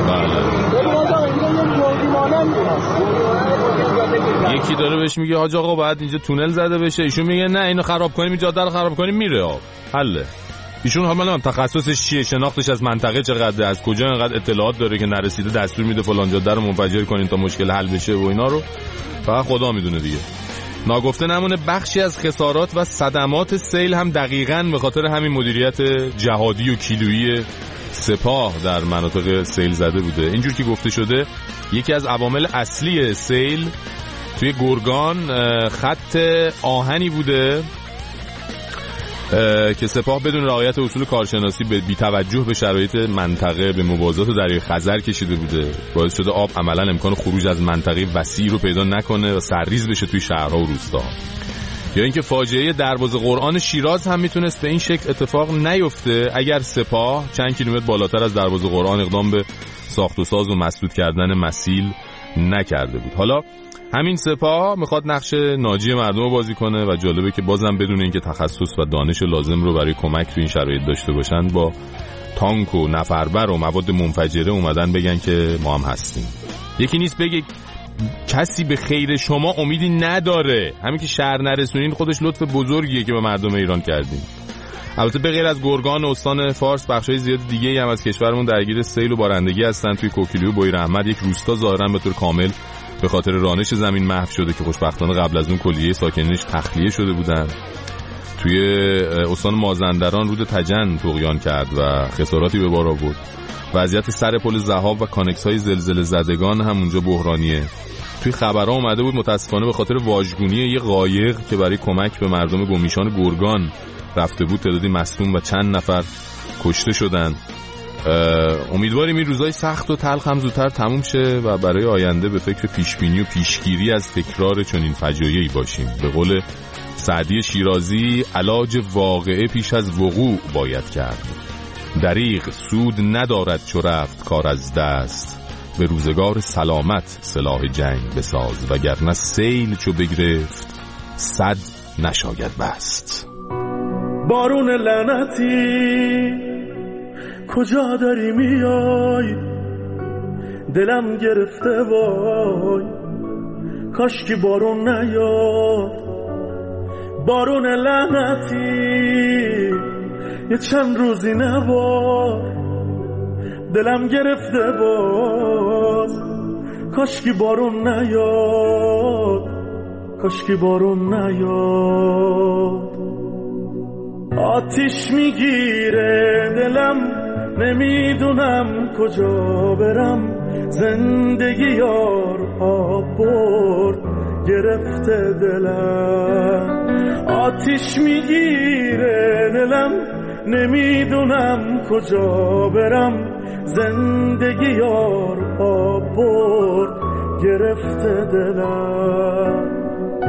یکی داره بهش میگه حاج آقا باید اینجا تونل زده بشه، ایشون میگه نه اینو خراب کنیم، این جاده رو خراب کنیم میره آب. حله. ایشون حالا هم تخصصش چیه، شناختش از منطقه چقدره، از کجا انقدر اطلاعات داره که نرسیده دستور میده فلان جاده رو منفجر کنین تا مشکل حل بشه و اینا رو فقط خدا میدونه دیگه. ناگفته نمونه بخشی از خسارات و صدمات سیل هم دقیقاً به خاطر همین مدیریت جهادی و کیلویی سپاه در مناطق سیل زده بوده. اینجور که گفته شده یکی از عوامل اصلی سیل توی گرگان خط آهنی بوده که سپاه بدون رعایت اصول کارشناسی به بی‌توجه به شرایط منطقه به موازات دریای خزر کشیده بوده، باعث شده آب عملاً امکان خروج از منطقه وسیع رو پیدا نکنه و سرریز بشه توی شهرها و روستاها. یا اینکه فاجعه دروازه قرآن شیراز هم میتونست به این شکل اتفاق نیفته اگر سپاه چند کیلومتر بالاتر از دروازه قرآن اقدام به ساخت و ساز و مسدود کردن مسیل نکرده بود. حالا همین سپاه میخواد نقش ناجی مردم رو بازی کنه و جالبه که بازم بدون اینکه تخصص و دانش لازم رو برای کمک تو این شرایط داشته باشن با تانک و نفربر و مواد منفجره اومدن بگن که ما هم هستیم. یکی نیست بگه کسی به خیر شما امیدی نداره، همین که شهر نرسونین خودش لطف بزرگیه که به مردم ایران کردین. البته به غیر از گرگان و استان فارس بخشای زیاد دیگه هم از کشورمون درگیر سیل و بارندگی هستن. توی کوکیلو و بویر احمد یک روستا ظاهرا به طور کامل به خاطر رانش زمین محو شده که خوشبختانه قبل از اون کلیه ساکنینش تخلیه شده بودن. توی استان مازندران رود تجن طغیان کرد و خساراتی به بار آورد. وضعیت سر پل ذهاب و کانکس های زلزله زدگان هم اونجا بحرانیه. توی خبرها اومده بود متاسفانه به خاطر واژگونی یه قایق که برای کمک به مردم گمیشان گرگان رفته بود تعدادی مصدوم و چند نفر کشته شدن. امیدواریم این روزای سخت و تلخ هم زودتر تموم شه و برای آینده به فکر پیشبینی و پیشگیری از تکرار چنین فجایعی باشیم. به قول سعدی شیرازی علاج واقعه پیش از وقوع باید کرد. دریغ سود ندارد چو رفت کار از دست، به روزگار سلامت سلاح جنگ بساز، وگرنه سیل چو بگرفت صد نشاید بست. بارون لعنتی کجا داری میای، دلم گرفته وای، کاش که بارون نیاد. بارون لعنتی یه چند روزی نبار، دلم گرفته باز، کاش که بارون نیاد، کاش که بارون نیاد. آتیش میگیره دلم، نمیدونم کجا برم، زندگی یار آب برد گرفته دلم. آتیش میگیره دلم، نمیدونم کجا برم، زندگی یار آب برد گرفته دلم.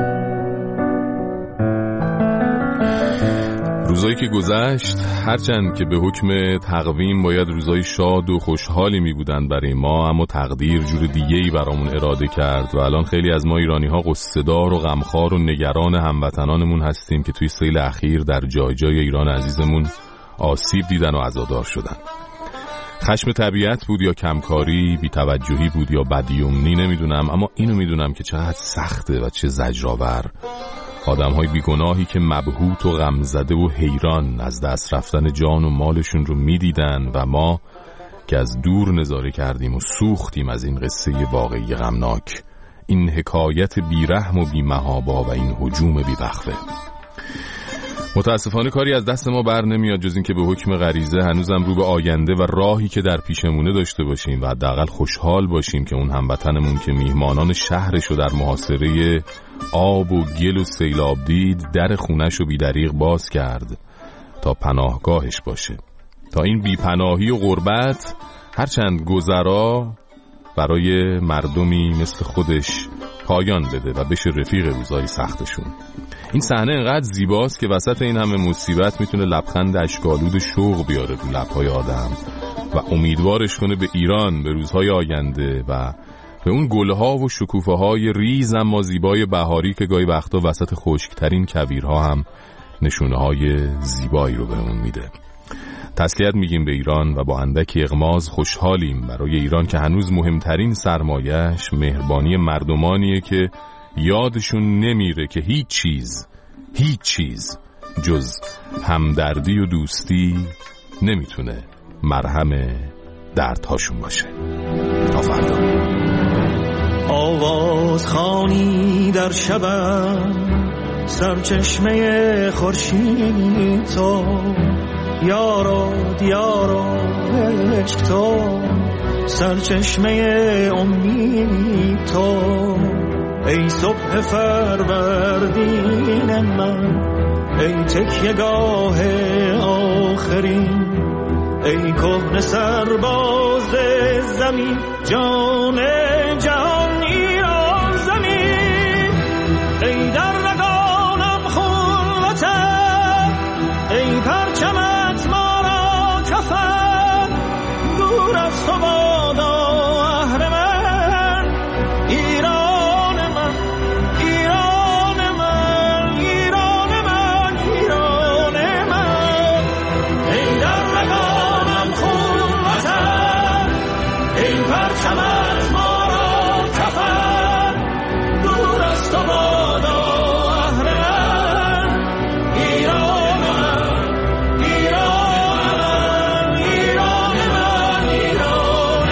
روزایی که گذشت هرچند که به حکم تقویم باید روزای شاد و خوشحالی می بودند برای ما، اما تقدیر جور دیگه‌ای برامون اراده کرد و الان خیلی از ما ایرانی‌ها غصه‌دار و غمخوار و نگران هموطنانمون هستیم که توی سیل اخیر در جای جای ایران عزیزمون آسیب دیدن و عزادار شدن. خشم طبیعت بود یا کمکاری، بی‌توجهی بود یا بدیومنی نمیدونم، اما اینو میدونم که چقدر سخته و چه زجرآور آدم‌های بیگناهی که مبهوت و غمزده و حیران از دست رفتن جان و مالشون رو میدیدن و ما که از دور نظاره کردیم و سوختیم از این قصه واقعی غمناک، این حکایت بیرحم و بی‌محابا و این هجوم بی‌وقفه. متاسفانه کاری از دست ما بر نمیاد جز این که به حکم غریزه هنوزم رو به آینده و راهی که در پیشمونه داشته باشیم و حداقل خوشحال باشیم که اون هموطنمون که میهمانان شهرش رو در محاصره آب و گل و سیلاب دید، در خونش رو بی‌دریغ باز کرد تا پناهگاهش باشه، تا این بیپناهی و غربت هرچند گذرا برای مردمی مثل خودش پایان بده و بشه رفیق روزهای سختشون. این صحنه انقدر زیباست که وسط این همه مصیبت میتونه لبخند اشک‌آلود شوق بیاره رو لب‌های آدم و امیدوارش کنه به ایران، به روزهای آینده و به اون گلها و شکوفه‌های ریز اما زیبای بهاری که گاهی وقتا وسط خشک‌ترین کویرها هم نشونه‌های زیبایی رو بهمون میده. تسلیت میگیم به ایران و با اندکی اغماض خوشحالیم برای ایران که هنوز مهمترین سرمایه‌اش مهربانی مردمانیه که یادشون نمیره که هیچ چیز هیچ چیز جز همدردی و دوستی نمیتونه مرهم دردهاشون باشه. تا فردا. آواز خانی در شبم، سرچشمه خورشید تو، یارو دیارو عشق تو، سرچشمه امید تو، ای صبح فروردین من، ای تکیه‌گاه آخرین، ای کهنه سرباز زمین، جان جهان ایران زمین، ای در رگانم خون وطن، ای پرچمت ما را کفن، دور از تو بادا اهل من، ایران من، ایران من، ایران من، ایران من، ای در رگانم خون وطن، ای پرچمت ما را کفن، دور از تو بادا اهل من، ایران من، ایران من، ایران من، ایران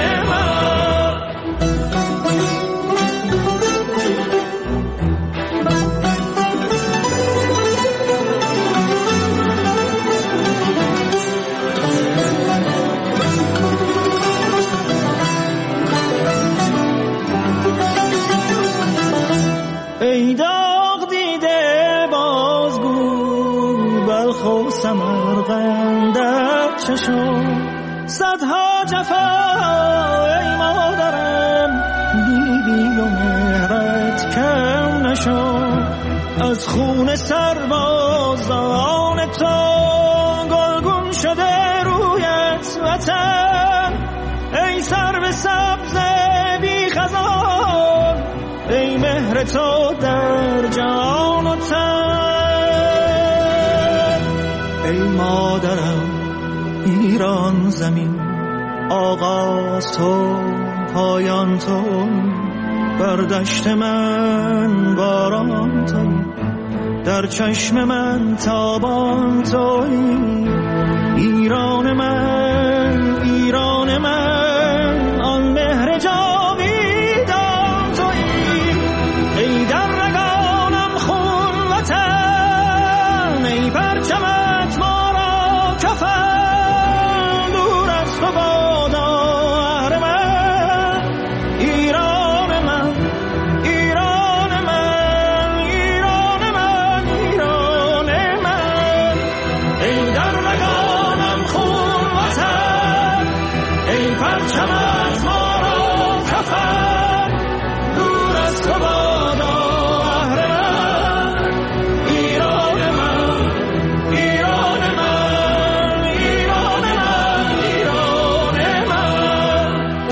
ای داغ دیده بازگو، بلخ و سمرقند چشم، صدها جفا ای مادرم، دیدی و مهرت کم نشو، از خون سربازان تو گلگون شده رویت وطن، ای سرو سبز ای مهر تو در جان و تن. ای مادرم ایران زمین، آغاز تو پایان تو، بر دشت من باران تویی، در چشم من تابان تویی. ایران من ایران من، آن مهر جاویدان تویی. ای در رگانم خون وطن، ای پرچمت ما را کفن، دور از تو بادا اهل من. ایران من ایران من ایران من ایران من. ای در رگانم خون وطن، ای پرچمت ما را کفن، دور از تو بادا اهل من. ایران من ایران من ایران من ایران من.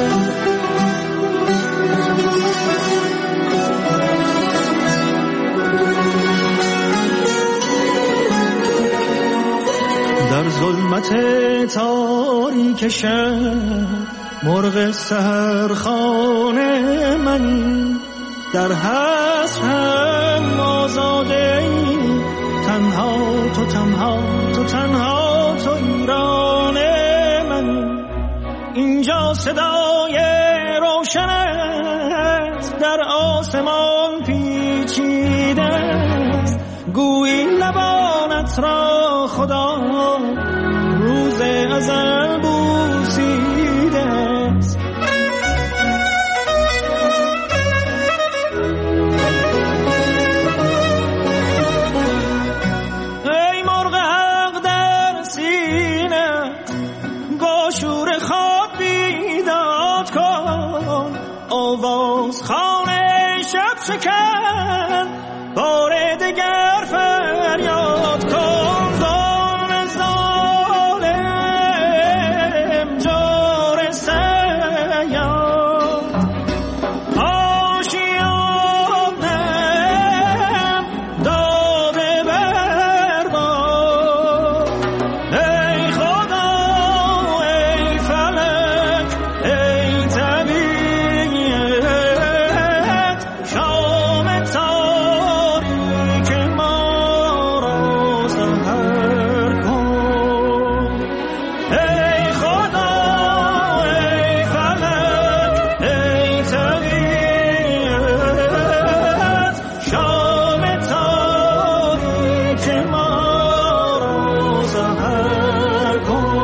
در ظلمت تاریک شب مرغ سحرخانه منی، در حسرم آزاده ای، تنها تو تنها تو تنها تو ایران منی. اینجا صدای روشنت در آسمان پیچیده است، گویی لبانت را خدا روز ازل بوسیده است. ای مرغ حق در سینه، با شور خواب بیداد کن، آواز خانه شب شکن، بار دگر فریاد کن. ظالم ظالم جور سیاد، آشیانم داده برباد. ای خدا ای فلک ای طبیعت، شام تاریک ما را سحر کن. ای خدا ای فلک ای طبیعت، شام تاریک ما را سحر کن.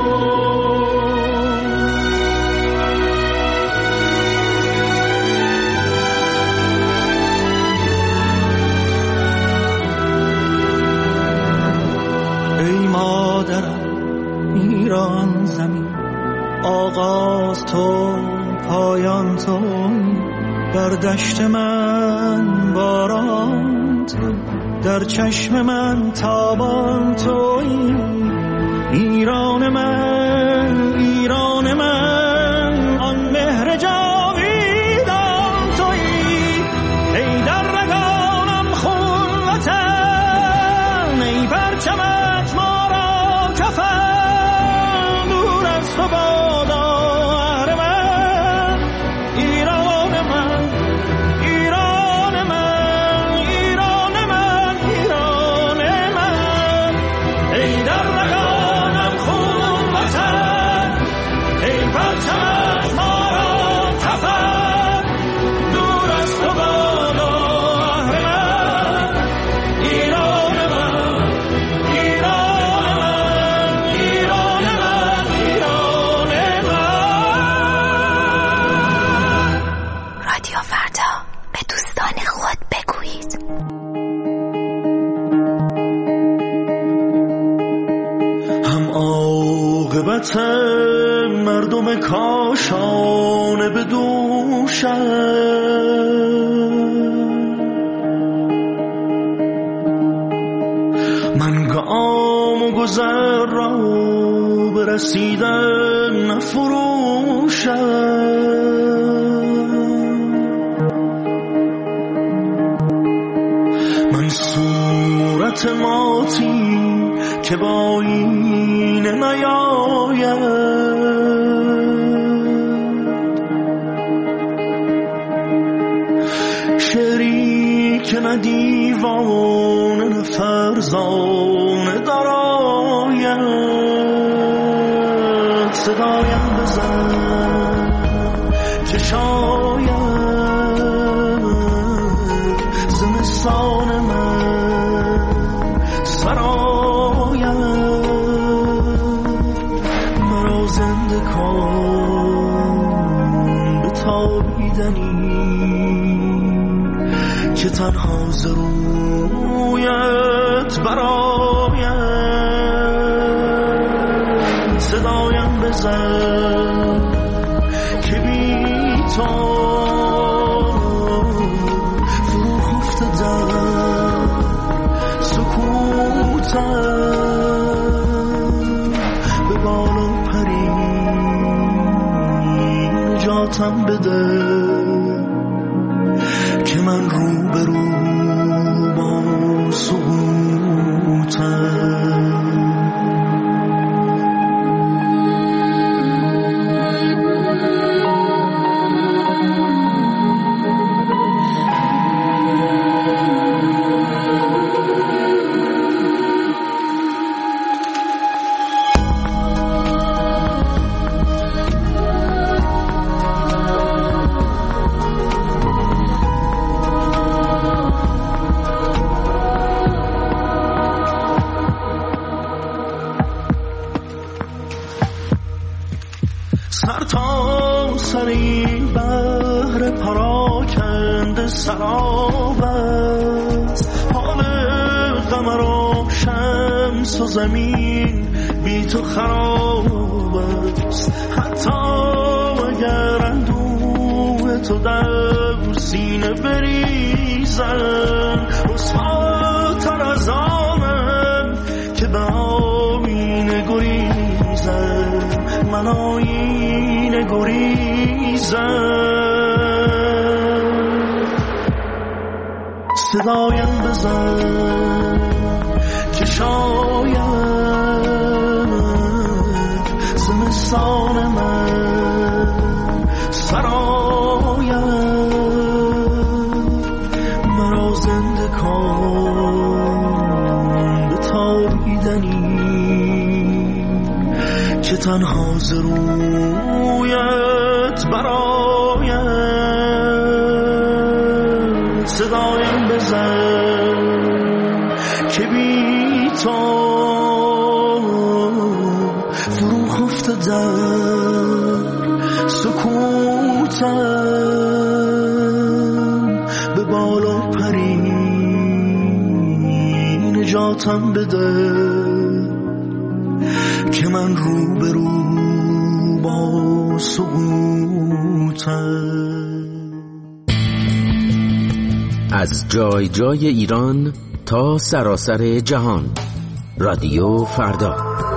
ای مادرم ایران زمین، آغاز تو پایان تو، در دشت من باران تو، در چشم من تابان تویی. ایران من ایران من، آن مهر جاویدان تویی. ای در رگانم خون وطن، ای پرچمت ما را کفن، دور از تو بادا اهل من. ایران من ایران من ایران من ایران من. ای در رگانم خون وطن، ای پرچمت ما را کفن، دور از تو بادا اهل من. ایران من ایران من ایران من ایران من. رادیو فردا، به دوستان خود بگویید. هم عاقبت مردم کاشانه به دوشم، من گام و گذر را به رسیدن نفروشم. اعتمادی که با این نیاید شعری که نه دیوانه نه فرزانه دراید صدایم بزن که شاید زمستان من سراید مرا زنده کن به تابیدنی که تنها ز رویت براید صدایم بزن که بی تو فرو خفته در سکوتم به بالا پری نجاتم بده که من رو به رو با سقوطم سر تا سری بحر پراکنده سراب است حال قمر و شمس و زمین بی تو خراب است حتی اگر اندوه تو در سینه بریزن رسواتر از آنم که به آینه گریزن من آینه گریزم صدایم بزن که شاید زمستان من سراید مرا زنده کن به تابیدنی که تنها ز رویت براید صدایم بزن که بی تو فرو خفته در سکوتم به بالا پری نجاتم بده که من رو به رو با سقوطم. از جای جای ایران تا سراسر جهان، رادیو فردا.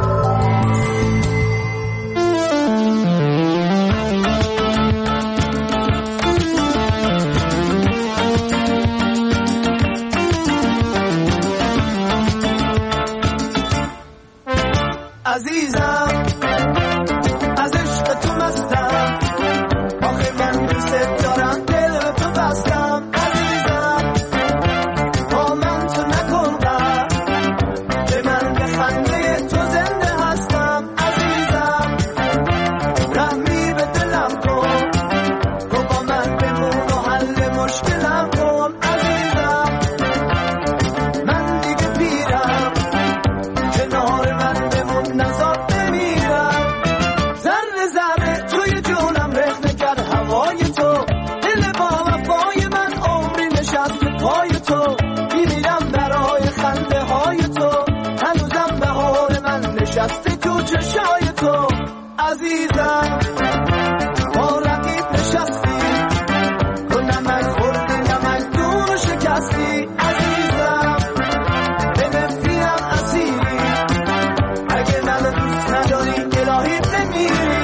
عزیزم از عشق تو مستم، آخه من دوست دارم، دل به تو بستم. عزیزم با من تو نکن غم، به من به خنده تو زنده هستم. عزیزم رحمی به دلم کن، تو با من بمون و حل مشکلم کن. عزیزم من دیگه پیرم، کنار من نزاد بمیرم. ذره ذره توی جونم رخنه کرد هوای تو، دل با وفای من عمری نشست پای تو. میمیرم برای خنده های تو، هنوزم بهار من نشسته تو چشای تو. عزیزم با رقیب نشستی، تو نمک خوردی نمک دون شکستی. عزیزم به نفیم اسیری، اگه منو دوست نداری الهی بمیری.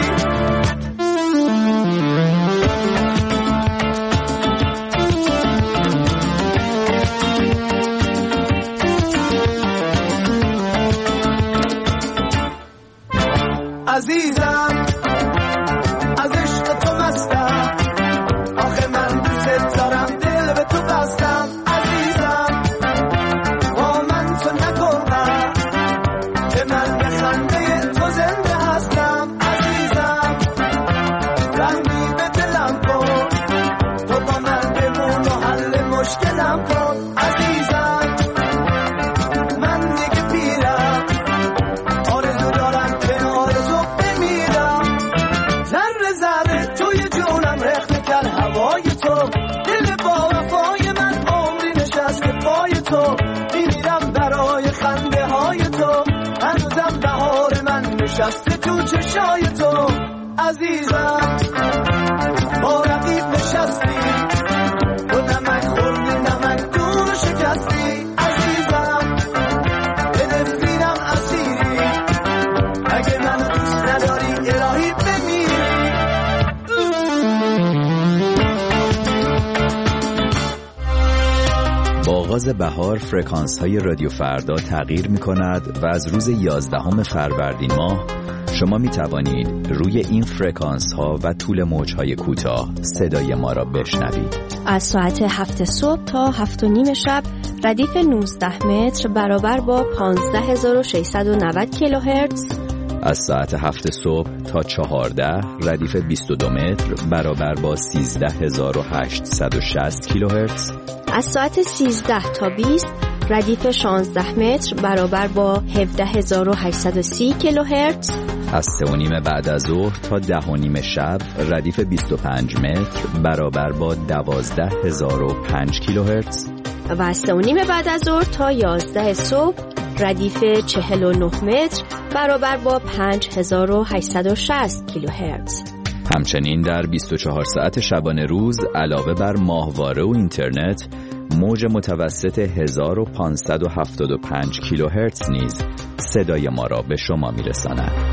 نشسته تو چشای تو عزیزم، با رقیب نشستی تو نمک خوردی نمک دور شکستی عزیزم، به نفرینم اسیری اگه منو دوست نداری الهی بمیری. با آغاز بهار فرکانس های رادیو فردا تغییر می کند و از روز یازدهم فروردین ماه شما می توانید روی این فرکانس ها و طول موج های کوتاه صدای ما را بشنوید. از ساعت هفت صبح تا هفت و نیم شب ردیف نوزده متر برابر با پانزده هزار و ششصد و نود کیلوهرتز. از ساعت هفت صبح تا چهارده ردیف بیست و دو متر برابر با سیزده هزار و هشتصد و شصت کیلوهرتز. از ساعت سیزده تا بیست ردیف شانزده متر برابر با هفده هزار و هشتصد و سی کیلوهرتز. از سه و نیم بعد از ظهر تا ده و نیم شب ردیف بیست و پنج متر برابر با دوازده هزار و پنج کیلوهرتز. و از سه و نیم بعد از ظهر تا یازده صبح ردیف چهل و نه متر برابر با پنج هزار و هشتصد و شصت کیلوهرتز. همچنین در بیست و چهار ساعت شبانه روز علاوه بر ماهواره و اینترنت موج متوسط هزار و پانصد و هفتاد و پنج کیلوهرتز نیز صدای ما را به شما میرساند.